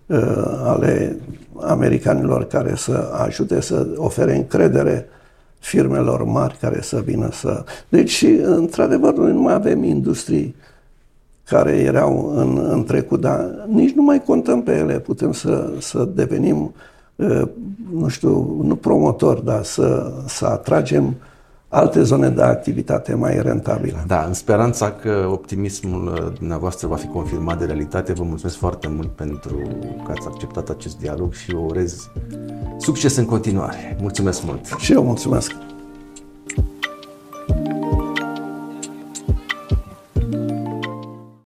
ale americanilor care să ajute să ofere încredere firmelor mari care să vină să... Deci, într-adevăr, noi nu mai avem industrii care erau în, în trecut, dar nici nu mai contăm pe ele. Putem să, să devenim, nu știu, nu promotori, dar să, să atragem alte zone de activitate mai rentabile. Da, în speranța că optimismul dumneavoastră va fi confirmat de realitate, vă mulțumesc foarte mult pentru că ați acceptat acest dialog și vă urez succes în continuare. Mulțumesc mult! Și eu mulțumesc!